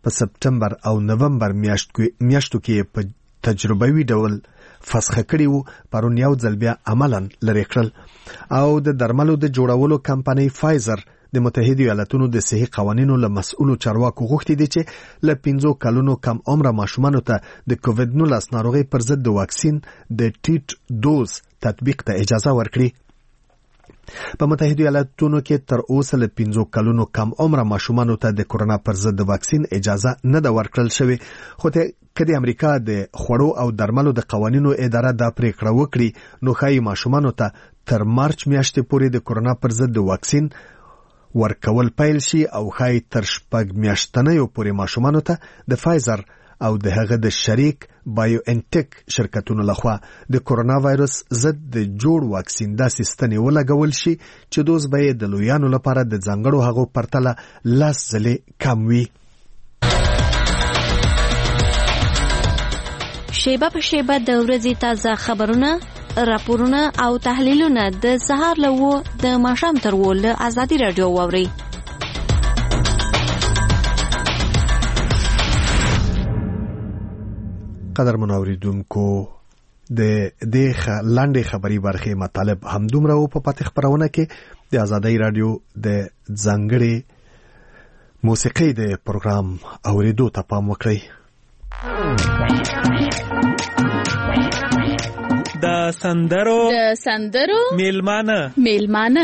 په سپټمبر او نومبر میاشتو کې په تجربوي ډول فسخه کړي وو، پرون یو ځل بیا عملاً لرې کړل. او د درملو د جوړولو کمپنۍ فایزر د متحده ایالاتونو د صحي قوانینو له مسؤلو چارواکو غوښتي دي چې له 5 کلونو کم عمره ماشومانو ته د کووډ-19 ناروغي پر ضد د واکسین د ټیټ دوز تطبیق ته اجازه ورکړي. په متحده ایالاتونو کې تر اوسه له 5 کلونو کم عمره ماشومانو ته د کورونا پر ضد د واکسین اجازه نه ده ورکړل شوې، خو که د امریکا د خوړو او درملو د قوانینو اداره دا پریکړه وکړي نو ښایي ماشومانو ته تر مارچ میاشتې پورې د کورونا پر ضد د واکسین ورکول پیل شي او ښایي تر 6 میاشتنیو پورې ماشومانو ته د فایزر او د هغه د شریک بایو انټیک شرکتونو لخوا د کورونا وایرس ضد د جوړ واکسین داسې ستنې ولګول شي چې دوز به یې د لویانو لپاره د ځانګړو هغو پرتله 10 ځلې کم وي. شیبه په شیبه د ورځې تازه خبرونه، راپورونه او تحلیلونه د سهار له 9 د ماښام تر 10 له ازادي رادیو واورئ. قدرمن اوریدونکو، د دې لاندې خبري برخې مطالب همدومره و په پاتې خبرونه کې د ازادي رادیو د ځانګړي موسیقي د پروګرام اوریدو ته پام وکړئ. د سندرو میلمانه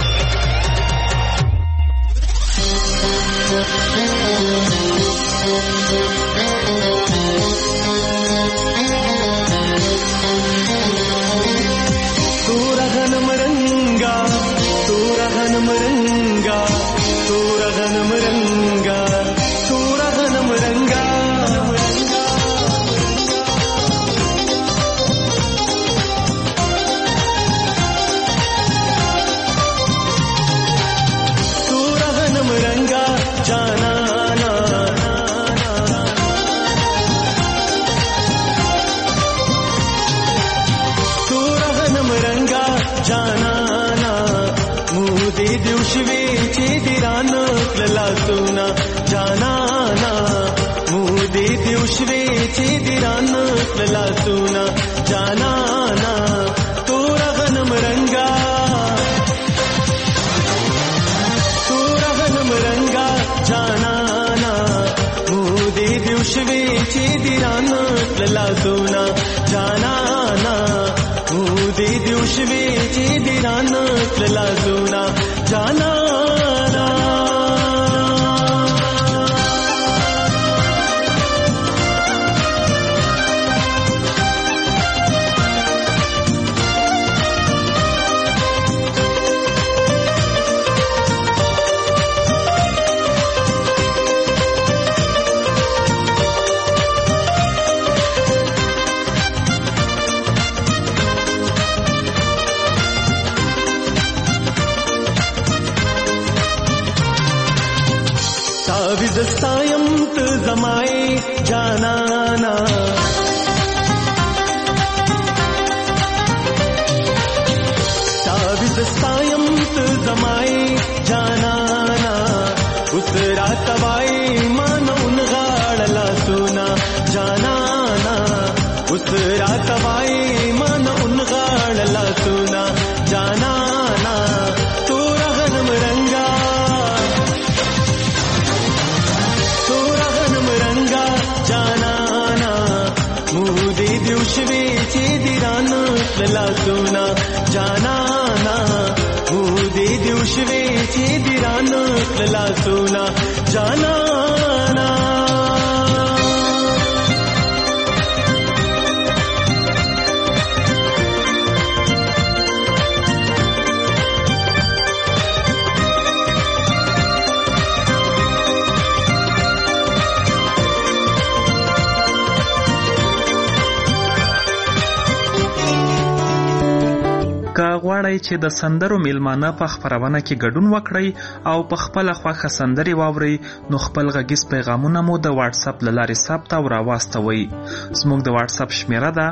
غواړئ چې د سندرو میلمانه په خبرونه کې ګډون وکړئ او په خپل خوښه سندري واورئ، نو خپل غږیز پیغامونه مو د واتس اپ لارې ثبت او راواستوئ. زموږ د واتس اپ شمیره ده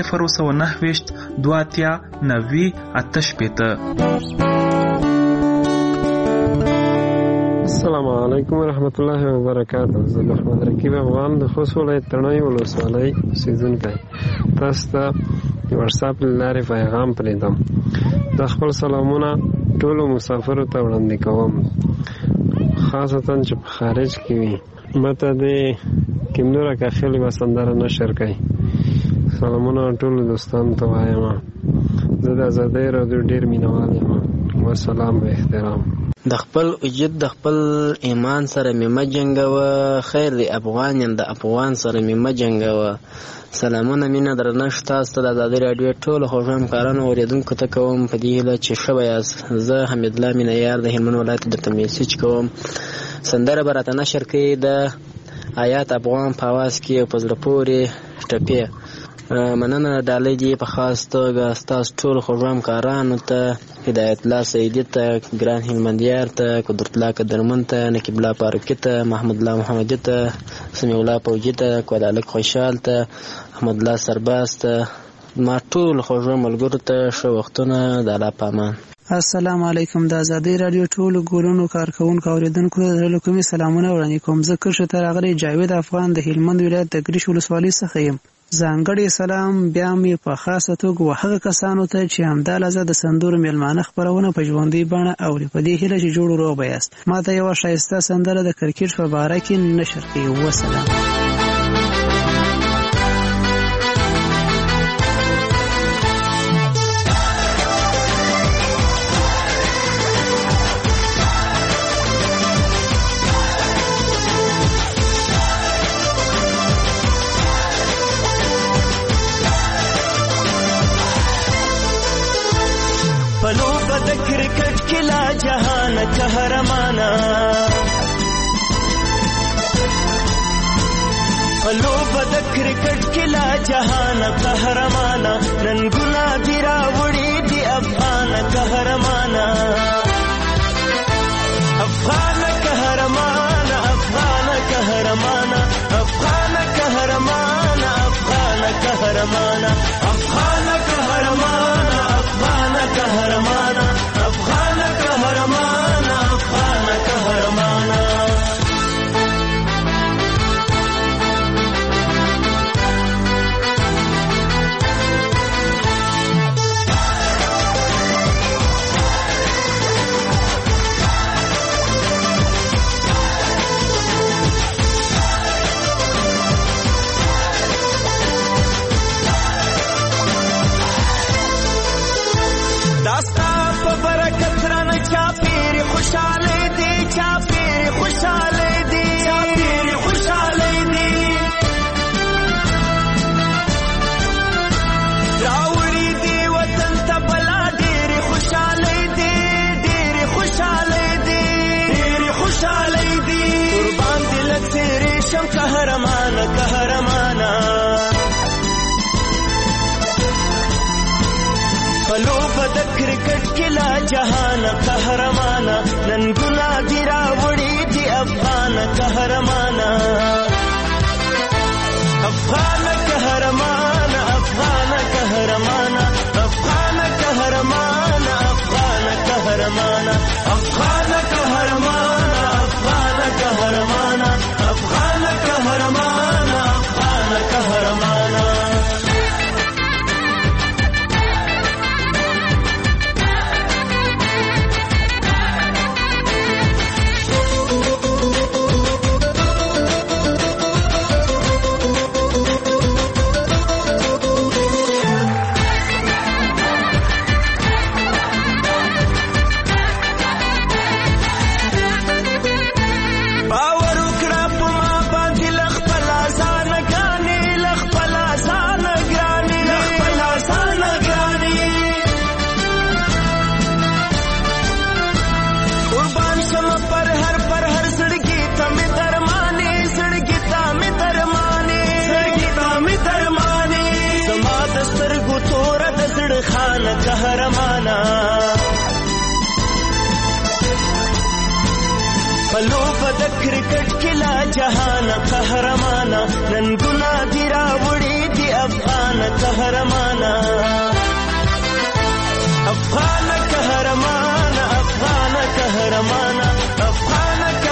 029 23 90 88. السلام علیکم ورحمت الله وبرکاته. زه محمد رقیب افغان د خوست ولایت تڼۍ ولسوالۍ اوسېدونکی. تاسو ته د واتساپ له لارې پیغام پرېږدم. د خپل سلامونه ټولو مسافرو ته وړاندې کوم، خاصتا چې په خارج کې وي. ماته د کیمنوره کاخیل یوه سندره نشر کوي. سلامونه ټولو دوستانو ته وایم. زه د ازادۍ راډیو ډېر مینهوال یم. والسلام و احترام. د خپل وجود د خپل ایمان سره مې مه جنګوه، خیر دی افغان یم د افغان سره مې مه جنګوه. سلامونه مینه درنښت تاسو ته د ازادۍ راډیو ټولو خوږو همکارانو اورېدونکو ته کوم په دې هیله چې ښه به یاست. زه حمیدالله مینهیار د هلمند ولایت درته میسج کوم. سندره به راته نشر کړي د آیات افغان په اواز کې او په زړه پورې ټپې. مننه ډالۍ دي په خاص توګه ستاسو ټولو خوږو همکارانو ته، هدایت الله سیدي ته، ګران هلمندیار ته، قدرت الله قدرمن ته، نقیب الله فاروقي ته، محمد الله محمدي ته، سمیع الله فوجي ته، کودالک خوشحال ته، احمد الله سرباز ته، ما ټولو خوږو ملګرو ته ښه وختونه. د الله په امان. السلام علیکم. د ازادۍ راډیو ټولو ګورونو کارکونکو اوریدونکو ته د کومې سلامونه وړاندې کوم. زه کرښې ته راغلی جاوید افغان د هلمند ولایت د ګریش ولسوالۍ څخه یم. ځانګړی سلام بیا مې په خاصه توګه هغه کسانو ته چې همدا لحظه د سندرو میلمانه خپرونه په ژوندۍ بڼه اوري. په دې هیله چې جوړ روغ به یاست. ما ته یوه ښایسته سندره د کرکټ په باره کې نشر کړي. وسلام. کرکٹ کلا جہان قہرمانا لوبد کرکٹ کلا جہان قہرمانا ننگنا دیرا وڑی دی افغان قہرمانا افغان قہرمانا افغان قہرمانا افغان قہرمانا افغان قہرمانا افغان قہرمانا افغان قہرمانا افغان قہرمانا افغان قہرمانا. خوشحالی دی چاپیر خوشحالی دی چاپیر خوشحالی دی راوڑی دی وطن تبلا دیر خوشحالی دی دیر خوشحالی دی دیر خوشحالی دی قربان دل تیری شم قہرمانا قہرمانا لوبد کرکٹ کلا جہان قہرمانا ننگنا دیرا وڑی دی افغان قہرمانا افغان قہرمانا افغان قہرمانا افغان قہرمانا افغان قہرمانا افغان قہرمانا افغان قہرمانا افغان قہرمانا افغان قہرمانا. قهرمانا لوبد کرکٹ کلا جہان قهرمانا ننگنا دیرا وڑی دی افغان قهرمانا افغان قهرمانا افغان قهرمانا افغان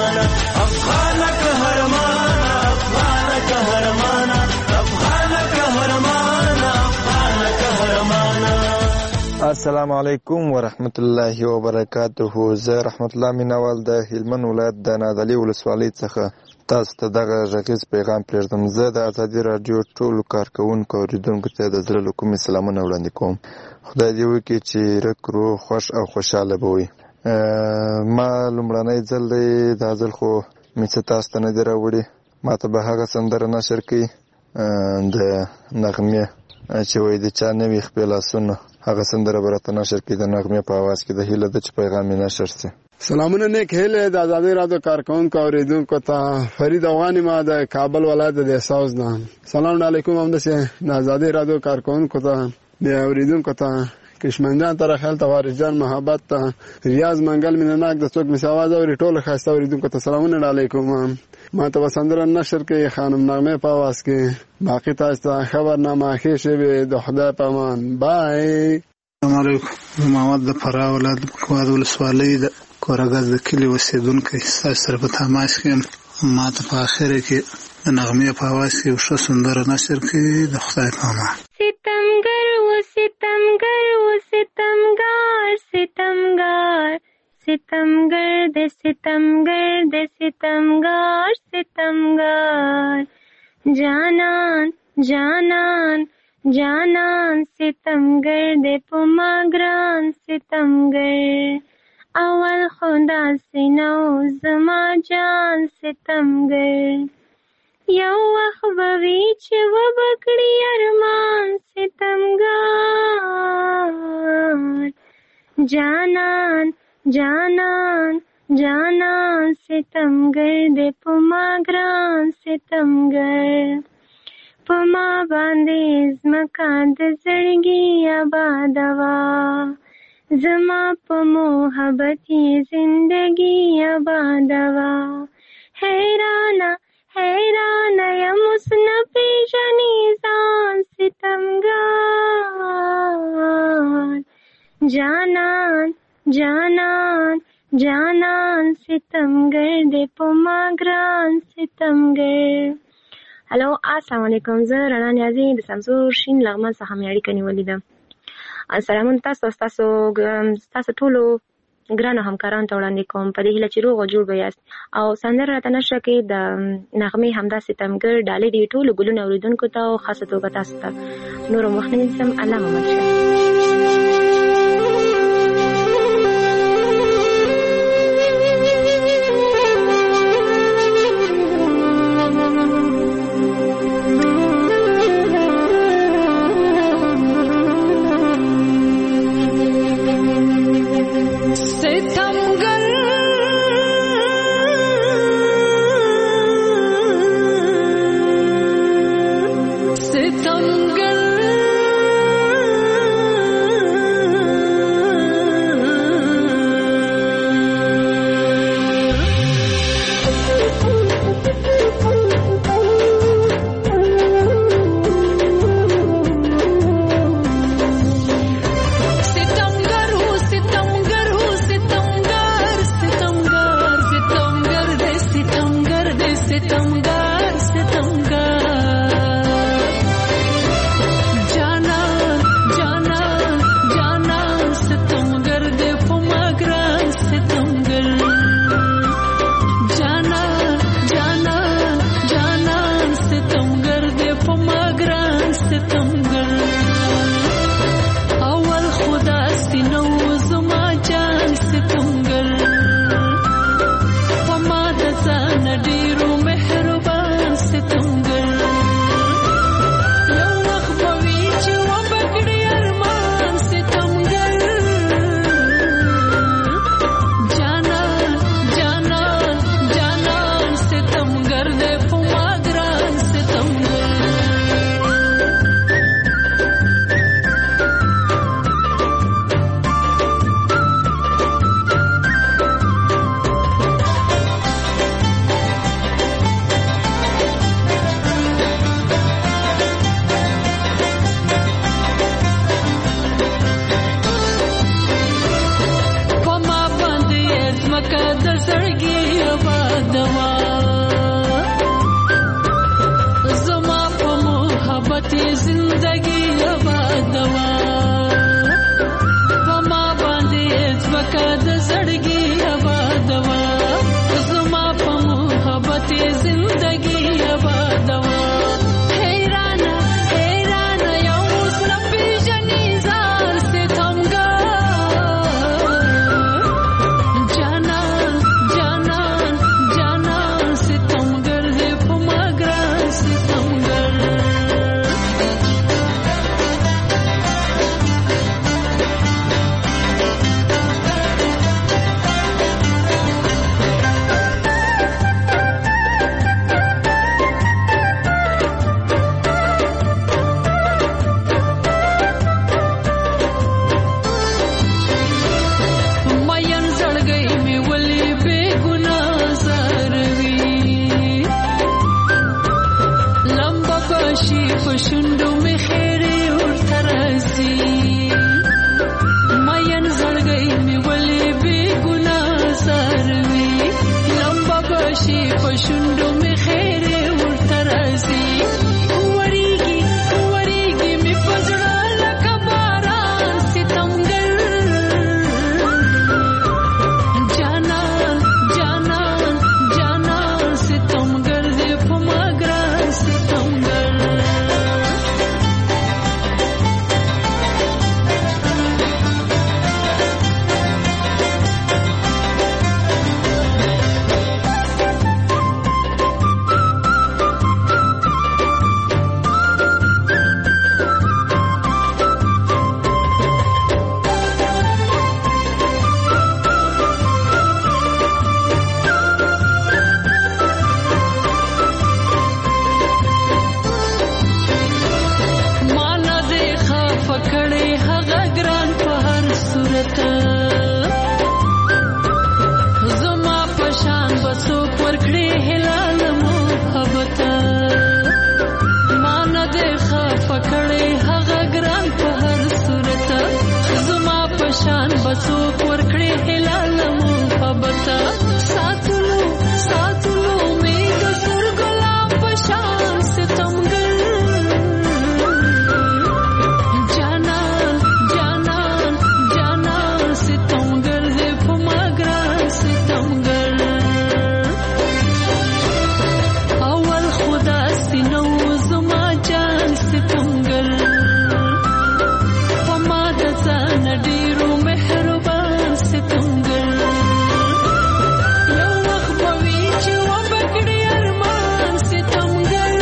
قهرمانا افغان قهرمانا افغان قهرمانا افغان قهرمانا افغان قهرمانا. السلام علیکم ورحمت الله وبرکاته. زه رحمت الله میناوال د هلمند ولایت د نادعلي ولسوالۍ څخه تاسو ته دغه غږیز پیغام پرېږدم. زه د ازادي راډیو ټولو کارکوونکو اوریدونکو ته د زړه له کومې سلامونه وړاندې کوم. خدای دې وکړي چې رک روغ خوښ او خوشحاله به وي. ما لومړنی ځل دی، دا ځل خو مې څه تاسو ته نه دي راوړي. ما ته به هغه سندره نشر کړي د نغمې چې وایي د چا نوي خپې لاسونه، هغه سندره به راته نشر کړي د نغمې په اواز کې. د هیله ده چې پیغام یې نشر شي. سلامونه نیک هیله د ازادي راډیو کارکوونکو اوریدونکو ته. فرید افغاني ما د کابل ولایت د احساس ده. سلام علیکم. هم د ازادي راډیو کارکوونکو ته د اوریدونکو ته کشمنجان تر خیال ته وارجان محبت ته ریاض منګل مینناک د څوک مساواز او ټول خاصه اوریدونکو ته سلامونه علیکم. ما ته وسندره نشر کې خانم نغمه په आवाज کې. باقی تاسو ته خبرنامه ښه شوی د خدای په امان. بای. السلام علیکم. محمد د فراه ولایت کواد ولسوالۍ د کورګاز د کلی اوسیدونکی تاسو سره په تماس کې. ما ته په اخر کې د نغمې په आवाज کې یو ښه سندره نشر کړي د خدای په امان. ستمګر و ستمګر و ستمګار ستمګار ستمګر د ستمګر د ستمګار ستمګار جانان جانان جانان ستمګر د پما ګران ستمګر اول خدا سينو زما جان ستمګر یو وخت به وي چې وبکړي ارمان ستمګار جانان جانان جانان ستمګر د پما ګران ستمګر پما باندې زمکا د زړګي آبادوا زما په محبت زندگی آبادوا حیرانا حیرانا یم اوس نه پیژنې ځان ستمګار جانان جانان جانان ستمګر د پما ګران ستمګر. هلو السلام علیکم. زه رڼا نیازي د سمسور شین لغمان څخه مې اړیکه نیولې ده. سلامونه تاسو ټولو ګرانو همکارانو ته وړاندې کوم په دې هیله چې روغ او جوړ به یاست. او سندره راته نشره کې د نغمې همدا ستمګر ډالۍ دي ټولو ګلونو اوریدونکو ته او خاصه توګه تاسو ته. نور وخت نه نیسم. الله محمد شه. ستمګر چې په شونډو مې خیر ورته راځي وریږي وریږي مې په زړه لکه باران ستمګر جانان جانان جانان ستمګر دې په ما ګران ستمګر بسوک ورکړې هلال محبت ساتلو ساتلو مې د سر ګلاب په شان ستمګر جانان جانان جانان ستمګر دې په ما ګران ستمګر اول خدا سينو زما جان ستمګر په ما د ځان ډېرو مهربان ستمګر یو وخت به وي چې وبکړي ارمان ستمګر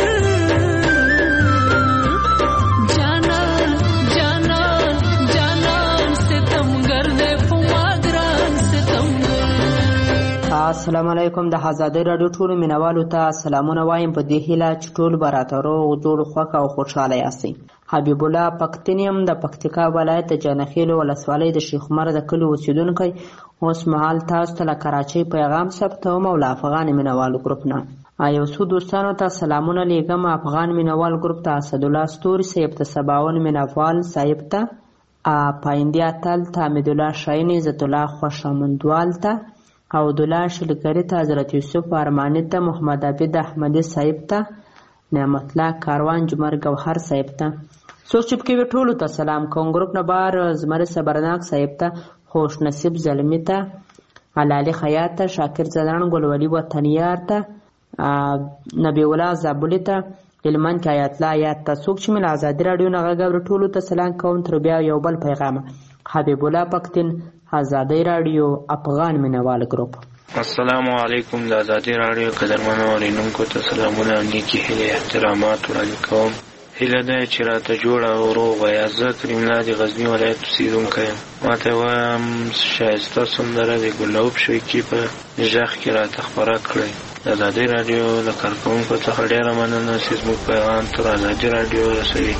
جانان جانان جانان ستمګر دې په ما ګران ستمګر. السلام علیکم. د آزادۍ راډیو ټولو مینوالو ته سلامونه وایم په دې هیله چې ټول به راته روغ جوړ خوښ او خوشحاله یاستئ. حبیب الله پښتنیم د پکتیکا ولایت د جانخیل ولسوالۍ د شیخ عمر د کلي اوسیدونکی اوس مهال تاسو ته له کراچۍ پیغام ثبتوم او له افغان مینوالو ګروپ نه یو څو دوستانو ته سلامونه لیږم. افغان مینوال ګروپ ته اسدالله ستوري صاحب ته سباون مینوال صاحب ته پایندې اتل ته حمیدالله شاهین عزت الله خوشامندوال ته او عبدالله شلګري ته حضرت یوسف ارماني ته محمد عبید احمدي صاحب ته نعمت الله کاروان جمر گوهر صاحب ته څوک چې پکې وي ټولو ته سلام کوم. ګروپ نه بار زمري صبرناک صاحب ته خوش نصیب زلمی ته علالي خیاط ته شاکر زدان ګلولي وطنیار ته نبی الله زابلی ته علمان کې آیات الله آیات ته څوک چې مل آزادي راډیو نه غږ ټولو ته سلام کوم. تر بیا یو بل پیغام حبیب الله پختون آزادۍ راډیو افغان مینوال ګروپ. السلام علیکم. د آزادۍ راډیو قدرمنو اورینونکو ته سلامونه او نیکې هیلې احترامات وړاندې کوم. هیله ده چې راته جوړه او روغ وایاست. زه کریم الله د غزني ولایت اوسېدونکی یم. ماته وایم ښایسته سندره د ګلاب شوقي په غږ کې راته خپره کړئ. د آزادۍ راډیو د کارکوونکو څخه ډېره مننه چې زموږ پیغام تر آزادۍ راډیو رسوي.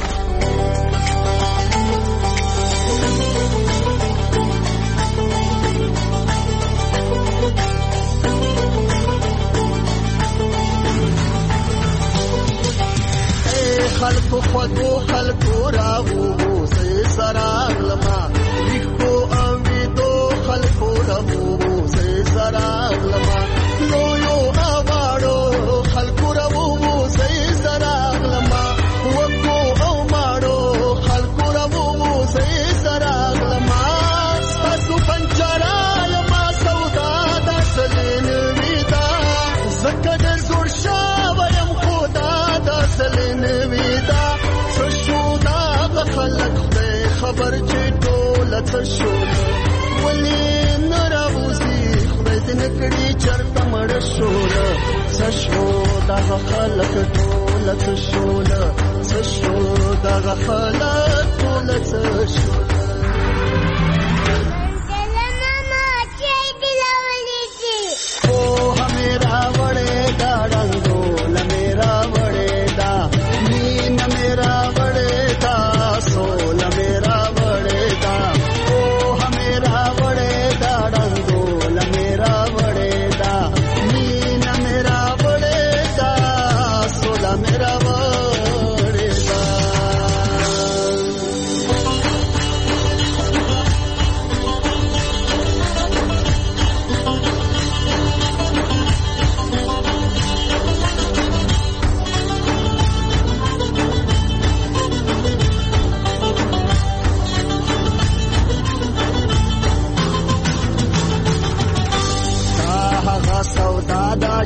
خلکو خودو خلکو راغو سي سراغ لما لیکو امیدو خلکو راغو سي سراغ لما نو یو آوارو خلکو راغو سي سراغ لما وکو او مارو خلکو راغو سي سراغ لما ستاسو پنجرا لما سودا داسلین ویدا زکه د زور شاویم خدا داسلین ویدا خلق خدای خبر چې ټوله څه شوله ولې نه راوځي خدای دې نه کړي چېرته مړه شوله څه شو دغه خلق ټوله څه شوله څه شو دغه خلق ټوله څه شوله. پوهه مې راوړې دا ډنګوله مې راوړې دا مینه مې راوړې دا سوله مې راوړې دا پوهه مې راوړې دا ډنګوله مې راوړې دا مینه مې راوړې دا سوله مې راوړې دا.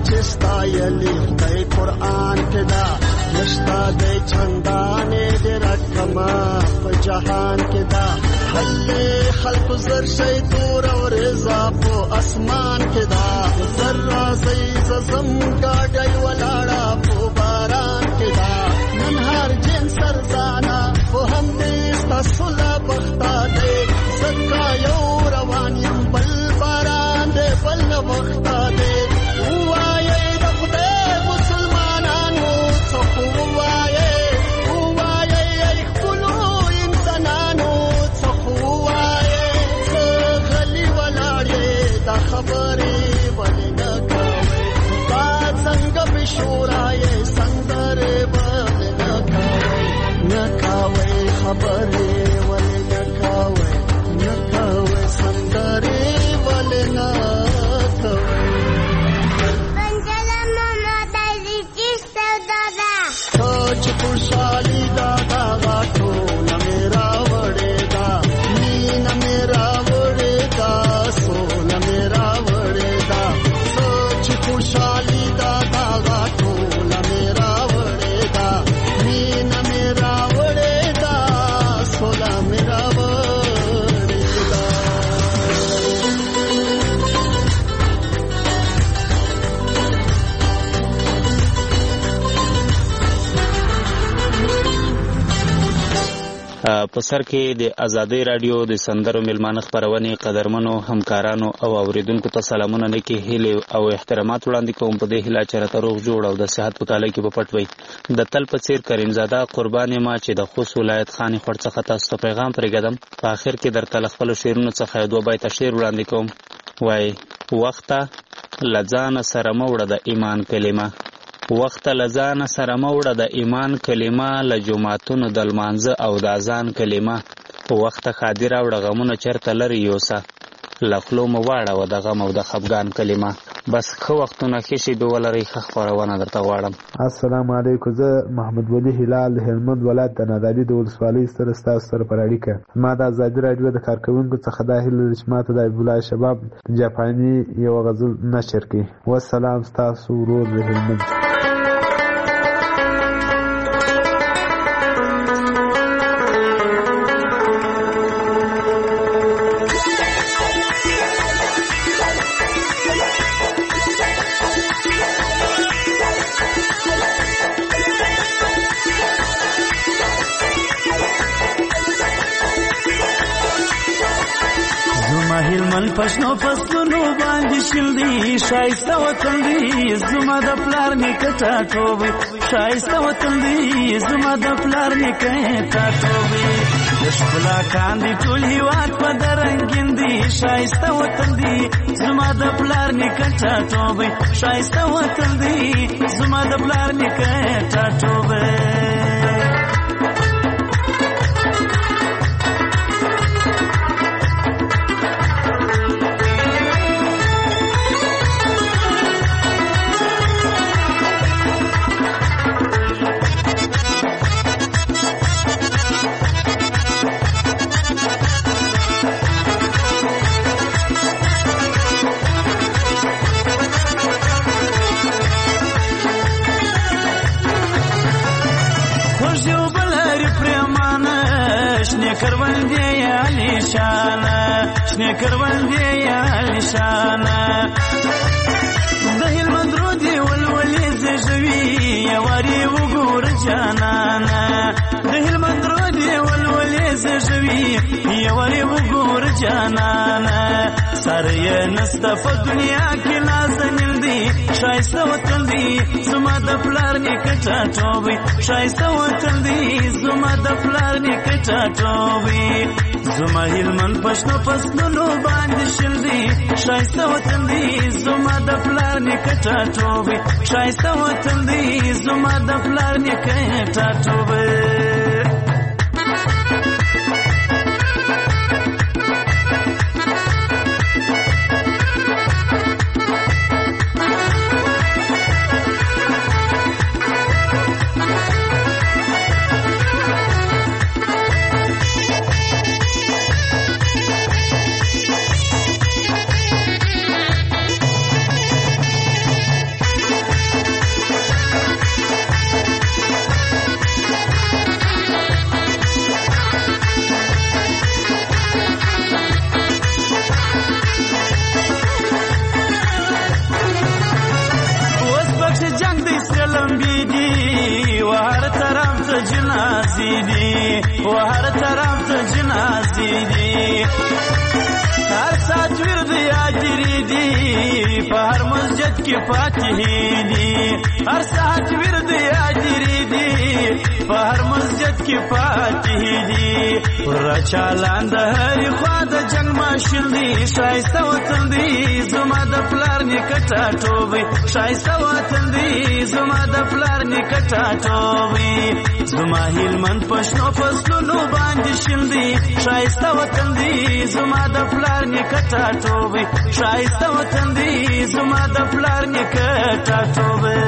چې ستایلی خدای قرآن کې دا نشتا دی چندانې دې رقمه په جهان کې دا هلې خلق زر شي تور او رضا په اسمان کې دا زر راځي زم گاډي ولاړه په باران کې دا نن هر جن سرزانا په هم دې ستاسو لا بختا دی زکا یو روان یم بل باران دې بل بختا دی وایي د خدای مسلمانانو څخه وایي خپلو انسانانو څخه وایي څه غلي ولاړې دا خبرې ولې نه کوي دا څنګه بشورایې سندرې ولې نه کوي خبرې ولې نه کوي سندرې ولې نه کوي چې خوشحالي دا ټوله میرا وړې دا مینا میرا وړې دا سوله میرا وړې دا چې خوشحالي دا ټوله میرا وړې دا مینا میرا وړې دا سوله میرا وړې دا په سر کې د ازادۍ رادیو د سندرو میلمانه خپرونې قدرمنو همکارانو او اوریدونکو ته سلامونه نیکې هیلې او احترامات وړاندې کوم په دې هیله چې راته روغ جوړ او د صحت په تاله کې به پټ وئ د تل په څیر کریمزاده قربان یم چې د خوست ولایت خاني خوړ څخه تاسو ته پیغام پرېږدم په آخر کې درته له خپلو شعرونو څخه یو دوه بیته شعر وړاندې کوم وایي وخته له ځانه سره مه وړه د ایمان کلمه وخت لزان سره موړه د ایمان کلمه له جمعتونو د لمانځه او د اذان کلمه وخت خادي راوړه غمونه چرته لري یوسه لخلو مو واړه د غم او د خفګان کلمه بس ښه وختونه ښه شیبې ولرئ ښه خپرونه درته غواړم. السلام علیکم. زه محمد ولی هلال د هلمند ولایت د نادعلي د ولسوالۍ سره ستاسو سره پر اړیکه ما د ازادي راډیو د کارکوونکو څخه دا هیله ده چې ماته د حبیب الله شباب جاپاني یو غزل نشر کړي. والسلام ستاسو ورور د هلمند. پښنو فصلونو باندې شل دی شایسته وطن دی زما د پلار نیکه ټاټوبې شایسته وطن دی زما د پلار نیکه ټاټوبې د ښکلا کاندي ټول هیواد په درنګین دی شایسته وطن دی زما د پلار نیکه ټاټوبې شایسته وطن دی زما د پلار نیکه ټاټوبې. شنه کروندې علی شانه د هلمند رودې ولولې زژوي یواري وګور جانانه د هلمند رودې ولولې زژوي یواري وګور جانانه سره یې نسته په دنیا کې نازنین دی شایسته وطن دی زما د پلار نیکه ټاټوبې شایسته وطن دی زما د پلار نیکه ټاټوبې زما هلمند پښتو فصلونو باندې شل دی شایسته وطن دی زما د پلار نیکه ټاټوبې شایسته وطن دی زما د پلار نیکه ټاټوبې. دي و هر طرف ته جنازې دي هر ساعت ورد یادري دي په هر مسجد کې فاتحې دي هر ساعت ورد یادري دي په هر مسجد کې فاتحې دي ور چالان د هرې خوا د جنگ ماشین دي ښایسته وطن دی زما د پلار نیکه ټاټوبی ښایسته وطن دی زما د پلار نیکه ټاټوبی زما هلمند په شنو فصلونو باندې شین دی ښایسته وطن دی زما د پلار نیکه ټاټوبی ښایسته وطن دی زما د پلار نیکه ټاټوبی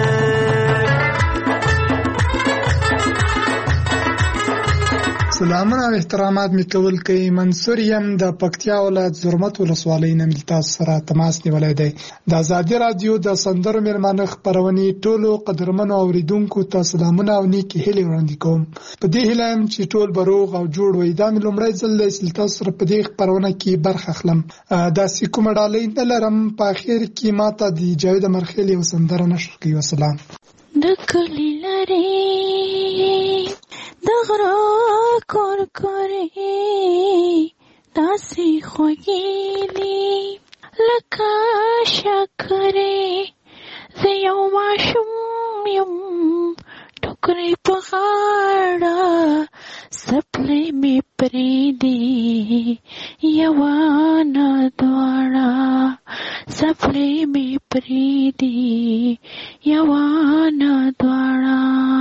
سلامونه او احترامات می کول کوي منصور یم د پکتیا ولایت زرمت ولسوالۍ نه ملتاز سره تماس نیولای دی د آزادي رادیو د سندرو مېرمنې خبرونې ټولو قدرمنو اوریدونکو ته سلامونه او نیکی هیلې وړاندې کوم په دې هیله یم چې ټول بروغ او جوړ وي دا مې لومړی ځل دی چې تاسو سره په دې خبرونه کې برخه اخلم داسې کومه ډالۍ نه لرم په اخر کې ماته د جاوید مرخیل یو سندره نشر کوي وسلام د کلی لري د غرا کور کورې داسې خوږې دي لکه شکرې زه یو ماشوم یم ټوکرې په غاړه څپلۍ مې پرېږدي یوه نه دواړه څپلۍ مې پرېږدي یوه نه دواړه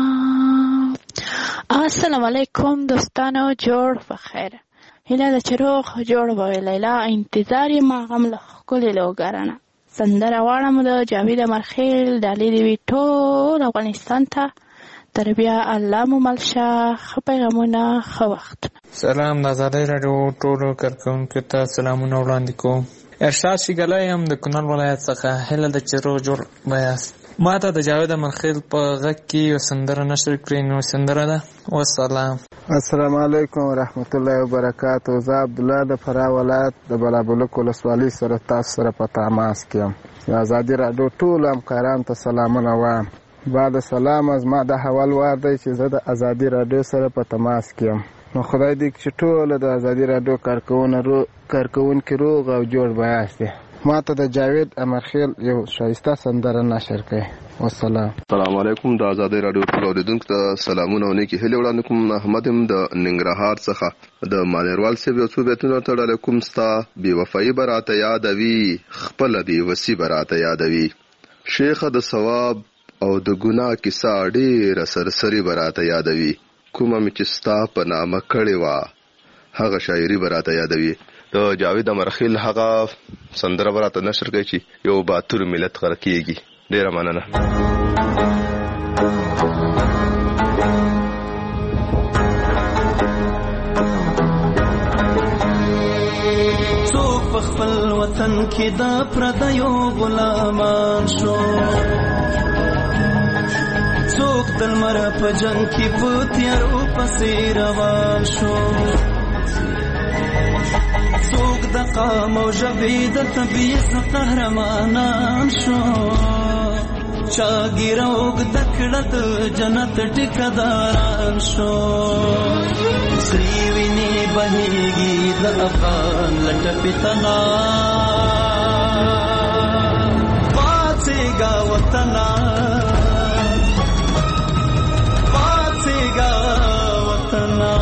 السلام علیکم دوستانو جوړ بخیر هیله ده چې روغ جوړ به وي لیلا انتظار یم هم له ښکلې لوګرنه سندره غواړم د جاوید مرخیل ډالۍ دې وي ټول افغانستان ته تر بیا الله مو مل شه ښه پیغامونه ښه وختونه سلام د ازادۍ راډیو ټولو کارکوونکو ته سلامونه وړاندې کوم ارشاد شیګلی یم د کونړ ولایت څخه هیله ده چې روغ جوړ به یاست ما ته د جاوید مرخیل په غږ کې یو سندره نشر کړئ نو سندره ده والسلام السلام علیکم ورحمت الله وبرکاتو زه عبدالله د فراه ولایت د بلابلک ولسوالۍ سره تاسو سره په تماس کې یم د ازادي راډیو ټولو همکارانو ته سلامونه وایم بعد سلام از ما د حوال وار دی چې زه د ازادي راډیو سره په تماس کې یم نو خدای دې چې ټول د ازادي راډیو کارکوونکي روغ او جوړ به یاست ما ته د جاوید امرخیل یو ښایسته سندره نشر کړئ والسلام السلام علیکم د ازادۍ راډیو ټول اوریدونکو ته سلامونه او نیکې هیلې وړاندې کوم احمد یم د ننګرهار څخه د مانیروال صاحب یو څو بیتونه تړلی کوم ستا بې وفایي به راته یادوي خپله بېوسي به راته یادوي شیخه د ثواب او د ګناه کیسه ډېره سرسري به راته یادوي کومه مې چې ستا په نامه کړې وه هغه شاعري به راته یادوي د جاوید امرخیل هغه سندره به راته نشر کوي چې یو باتور ملت غره کېږي ډېره مننه څوک په خپل وطن کې د پردیو غلامان شو څوک د لمر په جنګ کې په تیارو پسې روان شو څوک د قام او ژبې د طبیعت قهرمانان شو چا ګیره اوږده کړه د جنت ټیکهداران شو سرې وینې بهېږي د افغان له ټپې تنا پاڅېږه وطنه پاڅېږه وطنه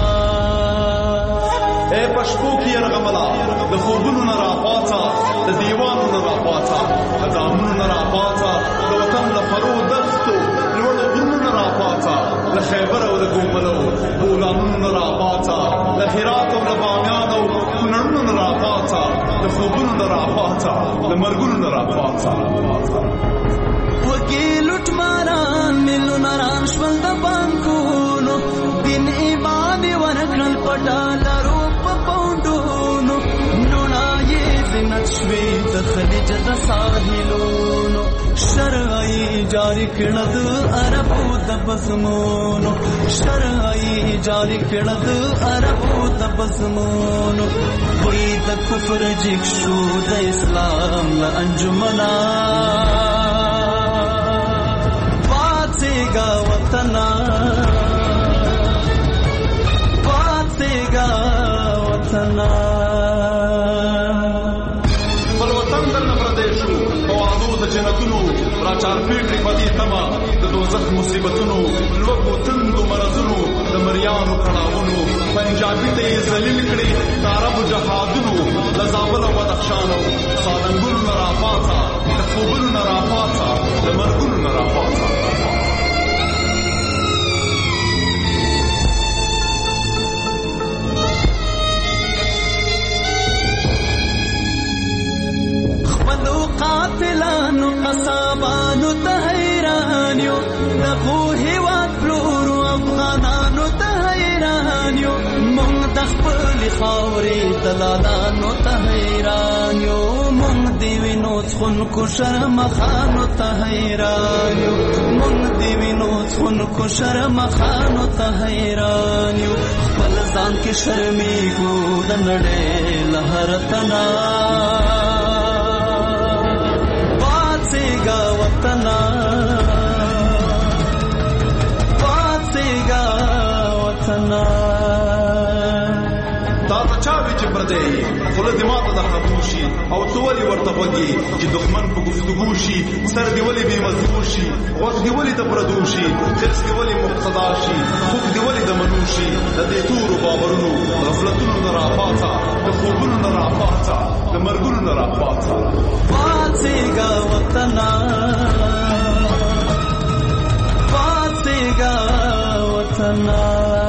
ای پشپو کې یرغملا د خوبونو نه راپاڅه د دیوانو نه راپاڅه د دامونو نه راپاڅه د وطن له پرو دښتو لوړو غرونو نه راپاڅه له خیبر او د ګوملو بولانونو نه راپاڅه له هرات او له بامیان او کونړونو نه راپاڅه د خوبونو نه راپاڅه له مرګونو نه راپاڅه وږي لوټماران میلیونران شول د بانکونو دین ایمان یې ورکړل په ډالرو په پونډونو نوڼه یې زینت شوې د خلیج د ساحلونو شرعي جاري کړه د عربو د بزمونو شرعي جاري کړه د عربو د بزمونو وای د کفر جګ شو د اسلام له انجمنا پاڅېږه وطنه دې تمه د دوزخ مصیبتونو لوږو تندو مرضونو د مریانو کړاوونو پنجابي ته یې ذلیل کړي د عربو جهادونو له زابل او بدخشانو سالنګونو نه راپاڅه د خوبونو نه راپاڅه د مرګونو نه راپاڅه. قاتلانو قصابانو ته حیران یو دغو هیواد پلورو افغانانو ته حیران یو مونږ د خپلې خاورې دلالانو ته حیران یو مونږ د وینو څښونکو شرمخانو ته حیران یو مونږ د وینو څښونکو شرمخانو ته حیران یو خپل ځان کې شرمېږو د نړۍ له هر تنا وطنا پاتېږه وطنا. دا ته چا وی چې پردی خوله دې ماته د خبو شي او ته ولې ورته غوږې چې دښمن په گفتگو شي سر دې ولې بې مضبوط شي غوږ دې ولې د پردو شي حرص دې ولې مقتدا شي خوب دې ولې د منو شي د دې تورو باورونو غفلتونو نه راپاڅه د خوبونو نه راپاڅه د مرګونو نه راپاڅه. پاتېږه وطنا پاتېږه وطنا.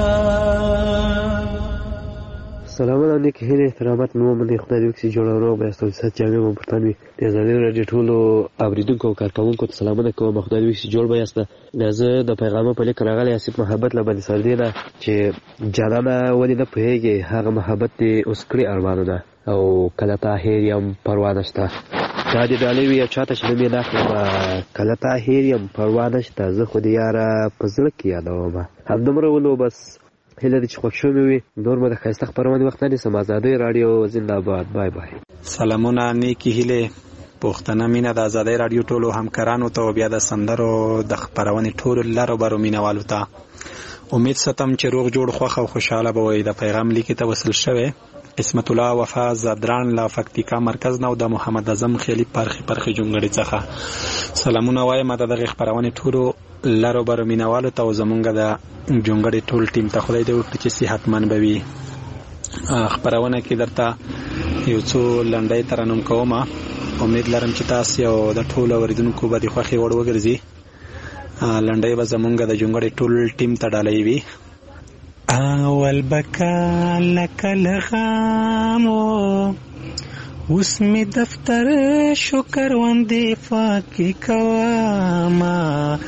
سلامونه نیک هیلې احترامات مې ومنئ. خدای دې وکړي چې جوړ او روغ به یاست او صحت جامع مو پرتان وي. د ازادي راډیو ټولو اورېدونکو او کارکوونکو ته سلامونه کوم. خدای دې وکړي چې جوړ به یاست. زه د پیغامه په لیک راغلی آصف محبت له بني سردینه چې جانانه ولې نه پوهېږې هغه محبت دې اوس کړي ارمانونه او کله تا هېر یم پروا نشته. دا دې ډالۍ وي او چاته چې نوم یې نه اخلم کله تا هېر یم پروا نشته زه خو دې یاره په زړه کې یادومه. همدومره ولو بس هیله دې چې خوښ شوې وي. نور به د ښایسته خپرونې وخت نه نیسم. ازادۍ راډیو زنده باد. بای بای. سلامونه نیکې هیلې پوښتنه مینه د ازادۍ راډیو ټولو همکارانو ته او بیا د سندرو د خپرونې ټولو لارو برو مینوالو ته. امید ستم چې روغ جوړ خوښ او خوشحاله به وئ. د پیغام لیکې ته وصل شوی اسمت الله وفا زدران له فکتیکا مرکز نه او د محمد اعظم خیلی پرخي جونګړې څخه سلامونه وایم. د دغه خپرونې ټولو لارو برو مینوالو ته او زمونږ د جونګړې ټول ټیم ته خدای دې وکړي چې صحتمند به وي. خپرونه کې درته یو څو لنډۍ ترنم کوم. امید لرم چې تاسو او د ټولو اوریدونکو به د خوښې وړ وګرځي. لنډۍ به زمونږ د جونګړې ټول ټیم ته ډالۍ وي. اول بکا لکه لغامو اوس می دفتر شکر وندې پاکي کواما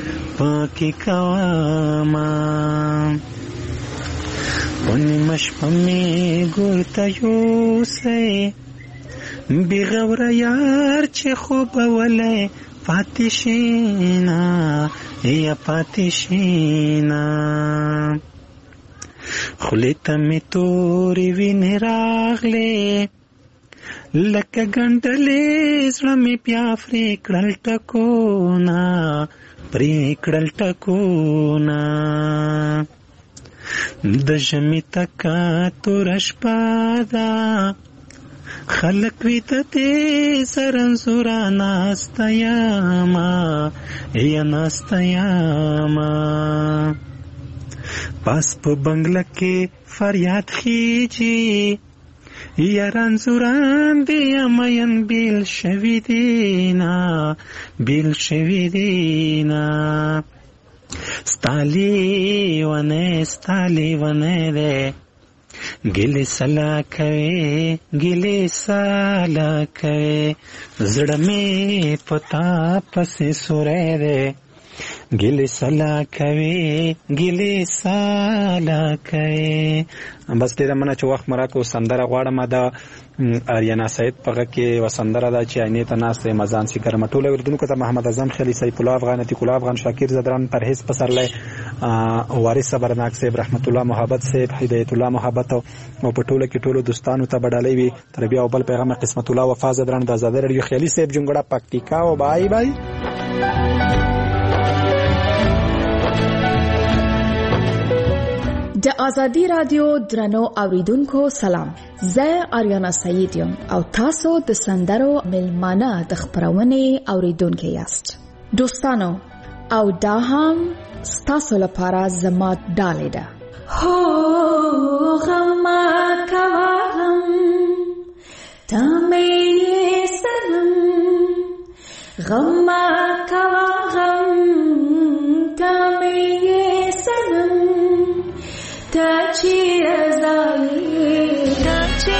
ونی مشپمې ګورته یوسې بغور یار چې خوب ولې پاتشینا یا پاتشینا خلیته می تورې وینې راغلې لکه ګنډلې زړه مې بیا پرې کړل ټکونه د ژمي تکه توره شپه ده خلک ویده دې سرنزوره ناسته یاما پاس په بنگله کې فریاد خیجی یاران زوران دی امین بیل شوی دینا ستالی ونه ده گلی سلا کوي زړه می پتا پسې سورې ده گلی سالا کوي بس دې منه چې وخت مراکو سندره غواړم. دا اریانا سید پغه کې وسندره دا چې عینې ته ناس مزان سي ګرم ټوله وردونکو ته محمد اعظم خلی سیف الله افغان عتیق الله افغان شاکر زدران پرهیز پسرله وارث صبرناک صاحب رحمت الله محبت صاحب هدایت الله محبت او په ټوله کې ټولو دوستانو ته بدالې وي. تربیه او بل پیغام قسمت الله وفا زدران د آزاد رادیو خیالي صاحب جونګړه پکتیکا او بای بای. د آزادی رادیو درنو اوریدونکو سلام. زه آریانا سعید یم او تاسو د سندرو ملمانه د خبرونه اوریدونکو یاست. دوستانو او دا هم ستاسو لپاره زما ډالۍ ده. هو غم کوا غم تا مې سنم غم کوا غم تا مې سنم تا چې ازای تا چې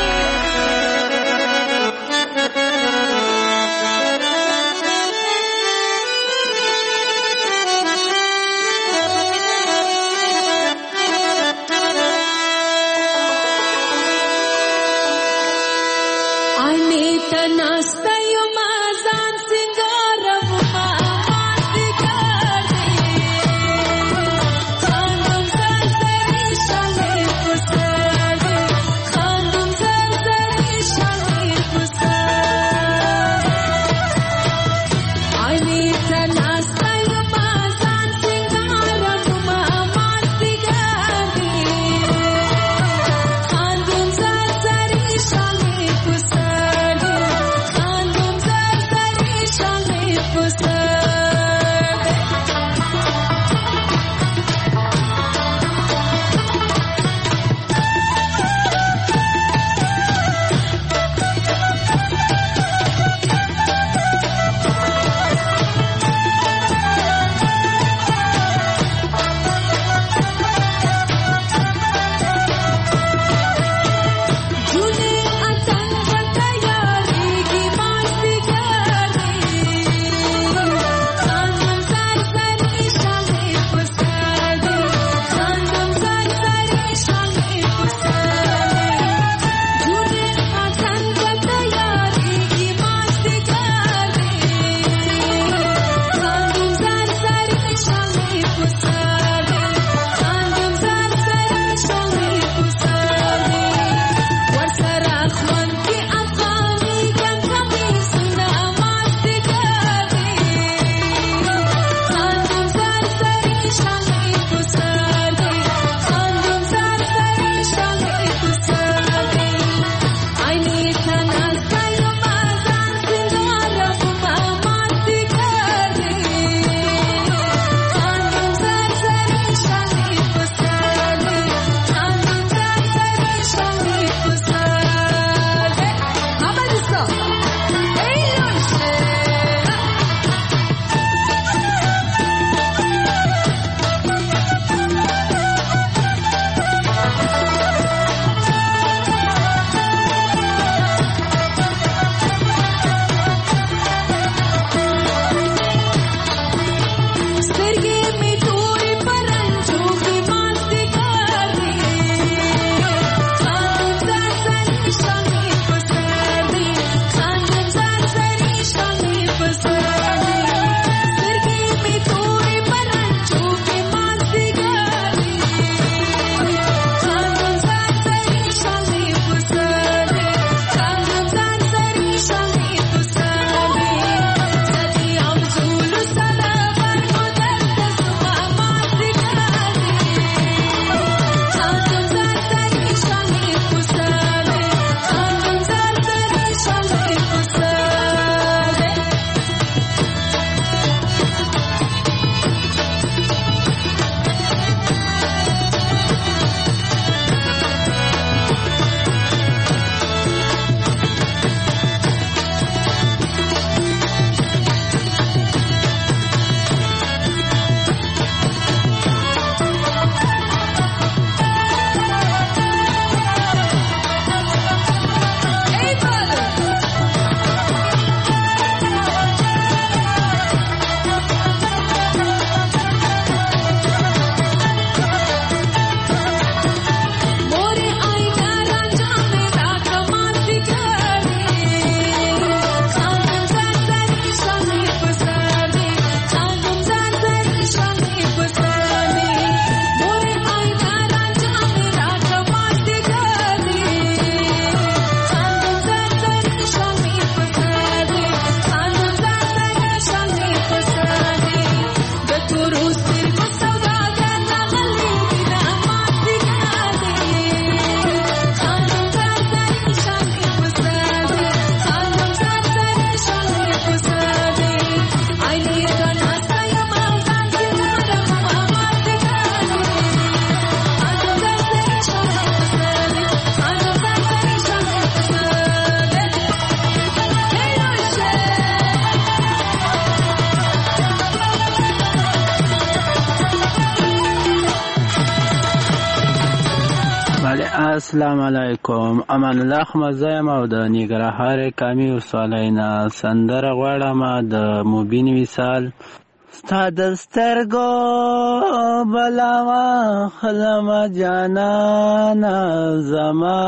السلام علیکم. امان الله احمد یم او د ننګرهار کامې ولسوالۍ نه سندره غواړم د مبین وصال. ستا د سترګو بلا واخلم جانانه زما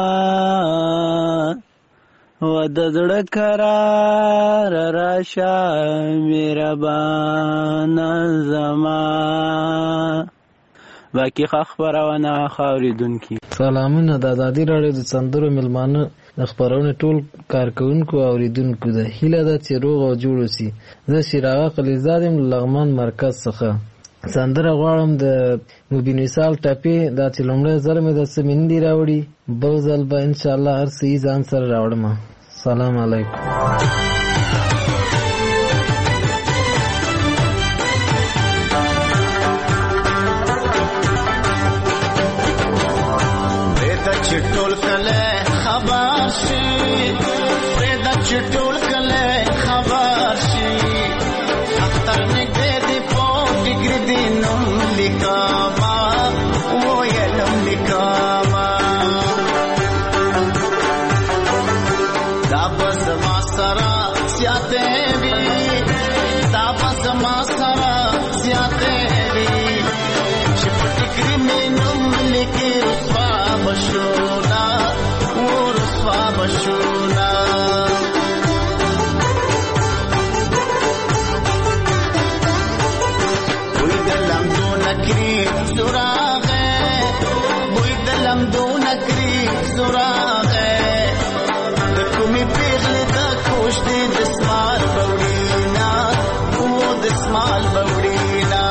و د زړه قرار راشه مهربانه زما. باقي ښه خپرونه ښه اورېدونکي. سلامونه. د ازادي راډیو د سندرو میلمانه د خپرونې ټول کارکوونکو او اورېدونکو ده. هیله ده چې روغ او جوړ اوسي. زه شیراغه قلیزاد یم له لغمان مرکز څخه. سندره غواړم د مبین وصال ټپې. دا چې لومړی ځل مې د څه مې نه دي راوړي، بل ځل به انشاءالله هر څه یې ځان سره راوړم. سلام علیکم. چټول کله خبر شي پرېدا چټول کله خبر شي اختر نګدې دی په ډیګری دی نوم لیکما و یلم لیکما دا بس ما سره سیاته وی دا بس ما سره سیاته وی چې په ډیګری می نوم لیکي رسوا بشونا ورسوا بشونا بوی دلم دو نکری سراغه بوی دلم دو نکری سراغه دکومی پیغلی دا کوش دی دسمال بوڑینا او دسمال بوڑینا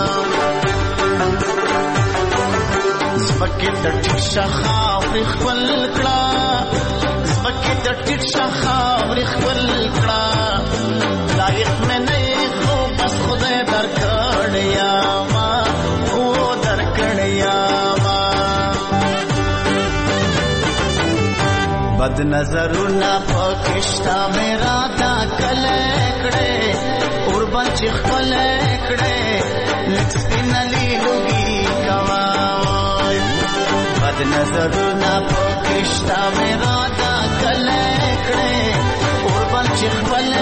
زبکی در ټیټ شخاورې خپل کړه زبکی در ټیټ شخاورې خپل کړه لایق مې نه خو بس خدای درکړی یاما او درکړی یاما بد نظرونه پکشتا مې راته کله کړې اور بچ خپل کړې لږ سپینلی لوګي کوا بد نظرونه پکشتا مې راته کله کړې اور بچ خپل